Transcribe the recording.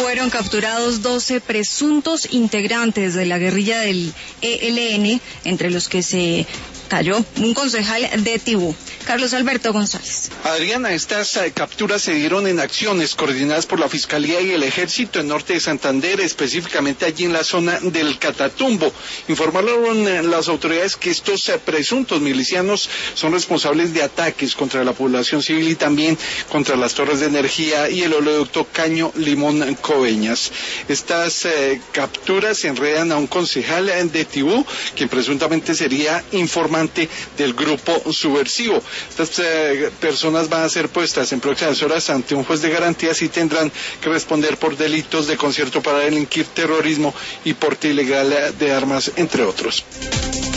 Fueron capturados 12 presuntos integrantes de la guerrilla del ELN, entre los que se cayó un concejal de Tibú. Carlos Alberto González. Adriana, estas capturas se dieron en acciones coordinadas por la Fiscalía y el Ejército en norte de Santander, específicamente allí en la zona del Catatumbo. Informaron las autoridades que estos presuntos milicianos son responsables de ataques contra la población civil y también contra las torres de energía y el oleoducto Caño Limón Coveñas. Estas capturas enredan a un concejal de Tibú, quien presuntamente sería informante del grupo subversivo. Estas personas van a ser puestas en próximas horas ante un juez de garantías y tendrán que responder por delitos de concierto para delinquir, terrorismo y porte ilegal de armas, entre otros.